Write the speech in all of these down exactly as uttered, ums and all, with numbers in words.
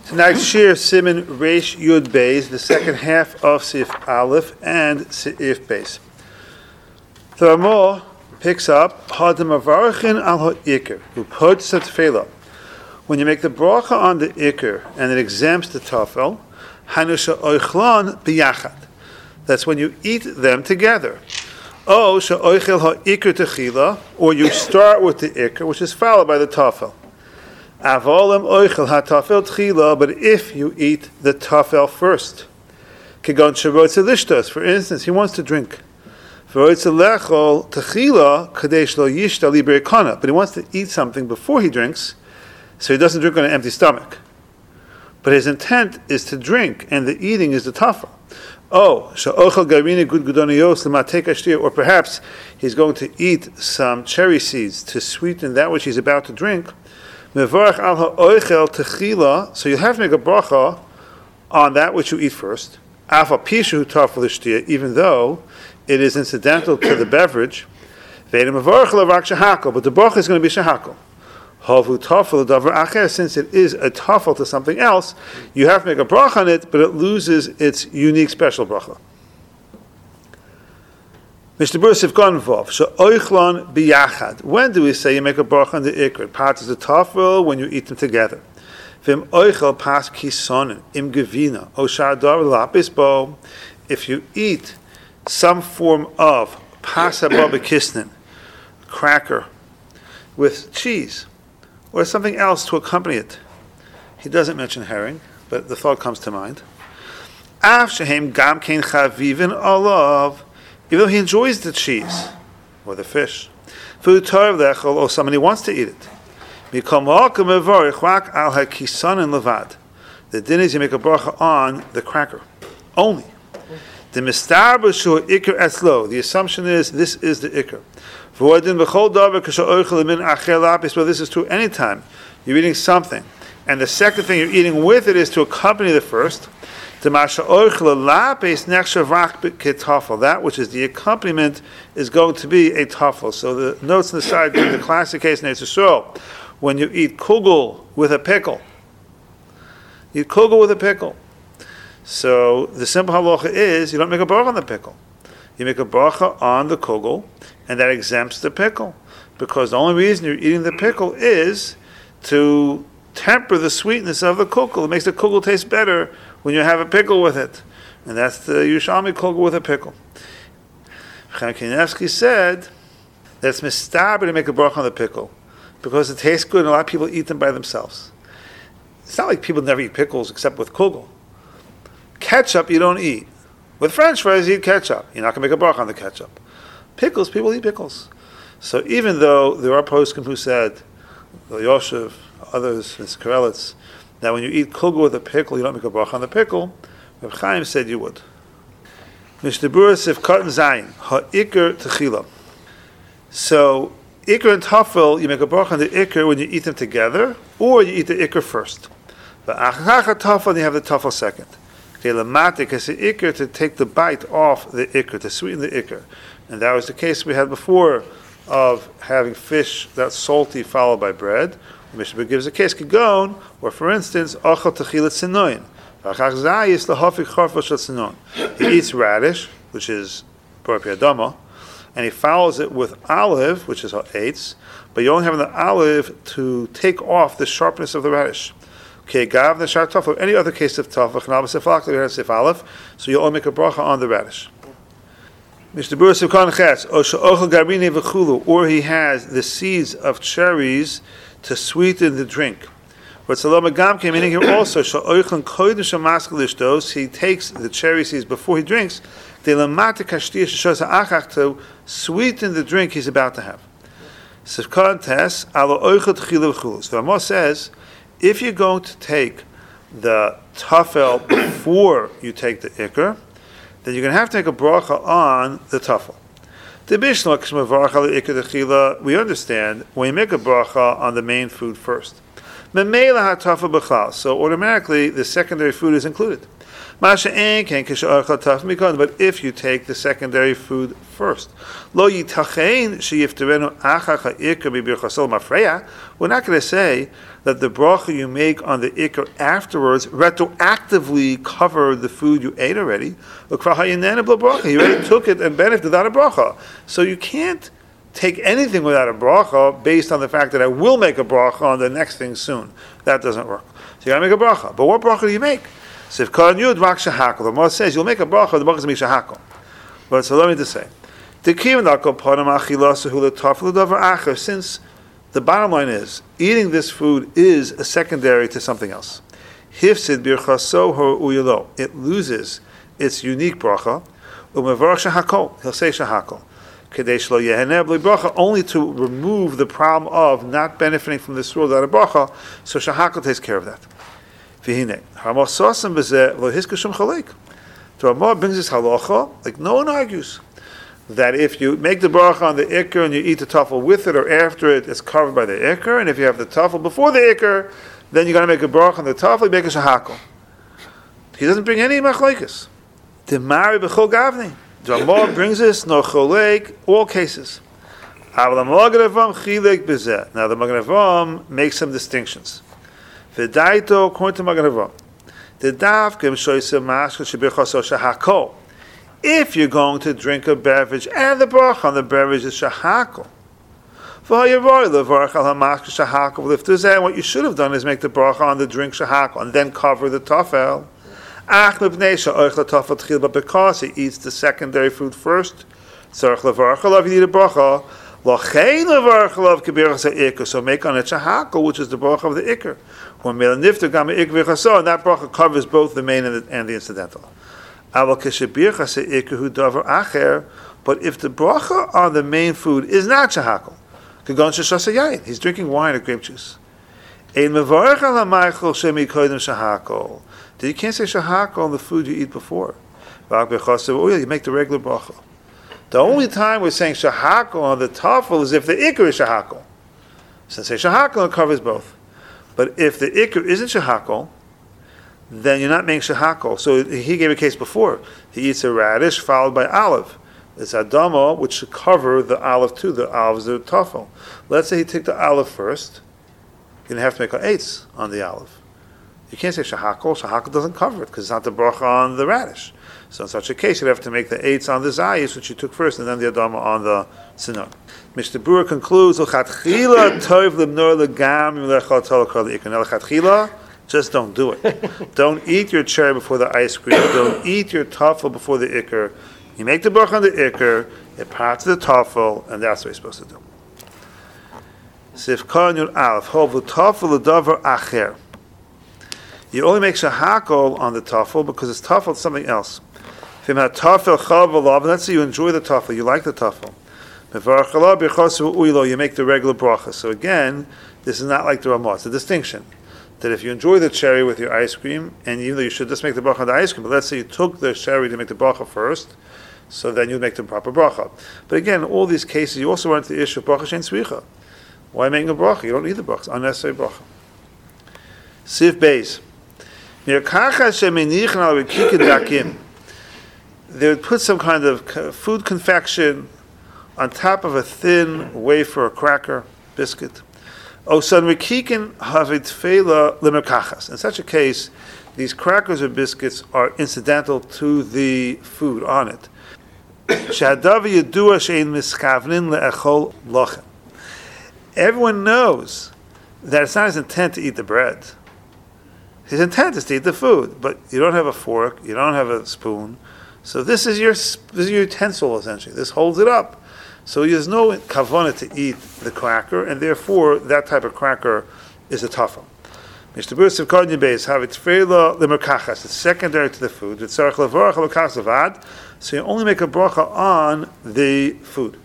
Tonight, Shir Siman Reish Yud Beis, the second half of Sif Aleph and Sif Beis. The Ramah picks up Hadam Avarchin al Ha'ikr, who puts a tefillah. When you make the bracha on the ikr and it exempts the tafel, Hanusha Oichlan biyachad. That's when you eat them together. Oh, she'oichel ha'ikr techila, or you start with the ikr, which is followed by the tafel. Avolim oichel ha'tafel tchila, but if you eat the tafel first, kegon sherotze lishtos, for instance, he wants to drink. V'rotze lechol techila kadesh lo yishta li berekana, but he wants to eat something before he drinks, so he doesn't drink on an empty stomach. But his intent is to drink, and the eating is the tafel. Oh, she'ochel garini gud gudoniyos l'matek ashtir, or perhaps he's going to eat some cherry seeds to sweeten that which he's about to drink. Mevarach al ha'oichel techila, so you have to make a bracha on that which you eat first. Afa pishu tafel ishtir, even though it is incidental to the beverage. Ve'edim mevarach l'rak shehakol, but the bracha is going to be shehakol. Havu tafel davar acher, since it is a tafel to something else, you have to make a bracha on it, but it loses its unique special bracha. Mister Bruce, have gone involved. So oichlan biyachad. When do we say you make a bracha on the ikr? Part is the tafel when you eat them together. Vim oichel pas kisonin im gevina o shadar lapis bo. If you eat some form of pasa babakisnin, cracker with cheese, or something else to accompany it. He doesn't mention herring, but the thought comes to mind. Av shehem gam kein chavivin olav, even though he enjoys the cheese or the fish. Food tov lechol, or somebody wants to eat it. Mikol malka mevorich rak al hakisanin levad. The din is you make a bracha on the cracker only. The mistar b'shur ikr eslo. The assumption is this is the ikr. Well, this is true anytime you're eating something, and the second thing you're eating with it is to accompany the first. That which is the accompaniment is going to be a tafel. So the notes on the side, the classic case in Yisrael, when you eat kugel with a pickle, you eat kugel with a pickle. So the simple halacha is you don't make a bracha on the pickle. You make a bracha on the kugel, and that exempts the pickle, because the only reason you're eating the pickle is to temper the sweetness of the kugel. It makes the kugel taste better when you have a pickle with it, and that's the Yerushalmi kugel with a pickle. Chaim Kanievsky said that it's mistaber to make a bracha on the pickle because it tastes good, and a lot of people eat them by themselves. It's not like people never eat pickles except with kugel. Ketchup you don't eat. With French fries, you eat ketchup. You're not going to make a bracha on the ketchup. Pickles, people eat pickles. So even though there are poskim who said, the Yoshev, others, Mister Karelitz, that when you eat kugel with a pickle, you don't make a bracha on the pickle, Reb Chaim said you would. Mishnah Berurah Sif Katan Zayin, ha'ikr techila. So, ikr and tafel, you make a bracha on the ikr when you eat them together, or you eat the ikr first. But achach tafel, you have the tafel second. Kelamatik is the ikr to take the bite off the ikr, to sweeten the ikr. And that was the case we had before of having fish that's salty followed by bread. Mishnah gives a case, Kigon, or for instance, Achal Techilat Sinoin. He eats radish, which is Bar and he follows it with olive, which is eitz, but you only have the olive to take off the sharpness of the radish. Okay, Gav the Shar Tafel, any other case of Tafel, so you only make a bracha on the radish. Mister Berurah Kan Ches, or he has the seeds of cherries to sweeten the drink. But Salom Gam came in here also. He takes the cherry seeds before he drinks to sweeten the drink he's about to have. So Ramah says, if you're going to take the tafel before you take the ikr, then you're going to have to make a bracha on the tafel. We understand when you make a bracha on the main food first. Memela hatafa b'chlal. So automatically, the secondary food is included. Masha ein ken k'she'achal tafa mikon. But if you take the secondary food first, lo yitachein sheyifterenu achach ha'ikar b'birchasol mafreya. We're not going to say that the bracha you make on the ikar afterwards retroactively covered the food you ate already. You already took it and benefited without a bracha. So you can't take anything without a bracha based on the fact that I will make a bracha on the next thing soon. That doesn't work. So you got to make a bracha. But what bracha do you make? So if Kol Yud Rak Shahakol, the Moshe says you'll make a bracha, the bracha is going to be Shahakol. But so let me just say, since the bottom line is, eating this food is a secondary to something else. Hifsid birchaso uyelo. It loses its unique bracha. Umevarach shahakol. He'll say shahakol. Kadesh lo yeheneh b'li bracha, only to remove the problem of not benefiting from this rule without a bracha. So shahakol takes care of that. V'hinei Ramah sasem b'zeh lo hiskashum chalek. The Ramah brings this halacha like no one argues that if you make the bracha on the ikar and you eat the tafel with it or after it, it's covered by the ikar. And if you have the tafel before the ikar, then you're going to make a bracha on the tafel, you make a shahakol. He doesn't bring any machlekes. The mari b'chol gavni. The Ramah brings this no cholek, all cases. Now the Magen Avraham makes some distinctions. V'daito according to Magen Avraham, the davkim shoyse mashka shebirchaso shahakol. If you're going to drink a beverage and the bracha on the beverage is shahakol, if there's that, what you should have done is make the bracha on the drink shahakol and then cover the tafel. But because he eats the secondary food first, so make on it shahakol, which is the bracha of the ikar. When and that bracha covers both the main and the, and the incidental. But if the bracha on the main food is not shahakol, he's drinking wine or grape juice. You can't say shahakol on the food you eat before. You make the regular bracha. The only time we're saying shahakol on the tafel is if the ikar is shahakol. So say shahakol, it covers both. But if the ikar isn't shahakol, then you're not making shahakol. So he gave a case before. He eats a radish followed by olive. It's adama, which should cover the olive too. The olive is the tafel. Let's say he took the olive first. You're going to have to make an eitz on the olive. You can't say shahakol. Shahakol doesn't cover it because it's not the bracha on the radish. So in such a case, you'd have to make the eitz on the zayis, which you took first, and then the adama on the sinor. Mister Brewer concludes, just don't do it. Don't eat your cherry before the ice cream. Don't eat your tafel before the ikar. You make the bracha on the ikar, it parts the tafel, and that's what you're supposed to do. Sifkan yud alef, hov l'tafel l'davar acher. You only make shahakol on the tafel because it's tafel, it's something else. If you have tafel chav v'lav, let's say you enjoy the tafel, you like the tafel. You make the regular bracha. So again, this is not like the Ramah. It's a distinction. That if you enjoy the cherry with your ice cream, and even though you should just make the bracha on the ice cream, but let's say you took the cherry to make the bracha first, so then you make the proper bracha. But again, in all these cases, you also run into the issue of bracha shein tzricha. Why making a bracha? You don't need the bracha. It's unnecessary bracha. Sif beis. They would put some kind of food confection on top of a thin wafer or cracker, biscuit. In such a case, these crackers or biscuits are incidental to the food on it. Everyone knows that it's not his intent to eat the bread. His intent is to eat the food, but you don't have a fork, you don't have a spoon, so this is your this is your utensil essentially. This holds it up. So there's no kavanah to eat the cracker, and therefore that type of cracker is a tafel. It's secondary to the food. So you only make a bracha on the food.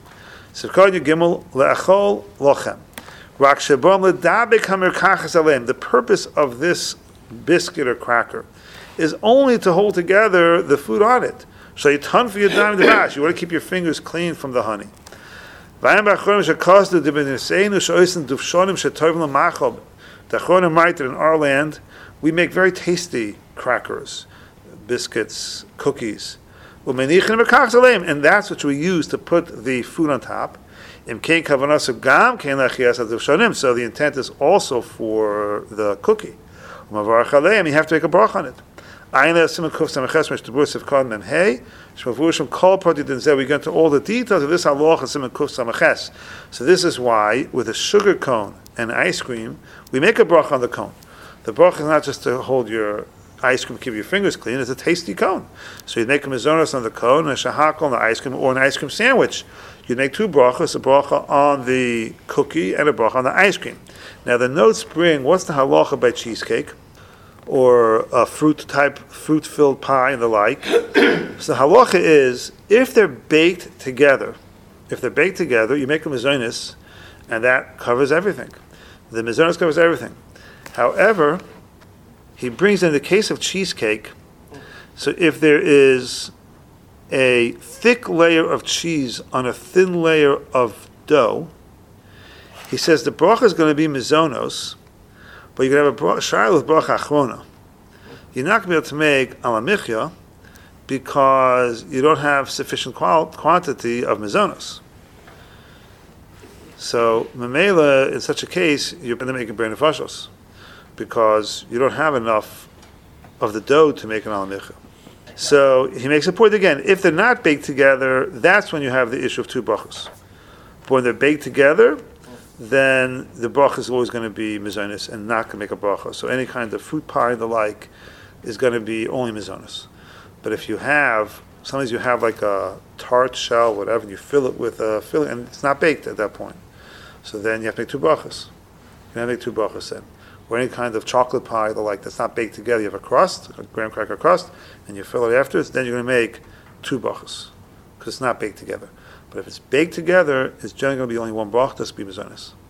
The purpose of this biscuit or cracker is only to hold together the food on it. So you ton for your dime the bash. You want to keep your fingers clean from the honey. Dachon and Maiter in our land, we make very tasty crackers, biscuits, cookies. And that's what we use to put the food on top. So the intent is also for the cookie. You have to make a brach on it. We get into all the details of this halach and Siman Kuf Samaches. So this is why, with a sugar cone and ice cream, we make a brach on the cone. The brach is not just to hold your ice cream, keep your fingers clean. It's a tasty cone. So you'd make a mizonos on the cone, and a shahak on the ice cream, or an ice cream sandwich. You'd make two brachas, a bracha on the cookie and a bracha on the ice cream. Now the notes bring, what's the halacha by cheesecake? Or a fruit type, fruit-filled pie and the like. So the halacha is, if they're baked together, if they're baked together, you make a mizonos, and that covers everything. The mizonos covers everything. However, he brings in the case of cheesecake, so if there is a thick layer of cheese on a thin layer of dough, he says the bracha is going to be mizonos, but you're going to have a shayla with bracha achrona. You're not going to be able to make alamichya because you don't have sufficient qual- quantity of mizonos. So, memela, in such a case, you're going to make a brain nefashos, because you don't have enough of the dough to make an alamicha. So he makes a point again, if they're not baked together, that's when you have the issue of two brachos. But when they're baked together, then the bracha is always going to be mizonos and not going to make a bracha. So any kind of fruit pie and the like is going to be only mizonos. But if you have, sometimes you have like a tart shell, whatever, and you fill it with a filling, and it's not baked at that point. So then you have to make two brachos. You have to make two brachos then. Or any kind of chocolate pie, the like, that's not baked together. You have a crust, a graham cracker crust, and you fill it afterwards, then you're going to make two brachos, because it's not baked together. But if it's baked together, it's generally going to be only one brach, that's be mizonos.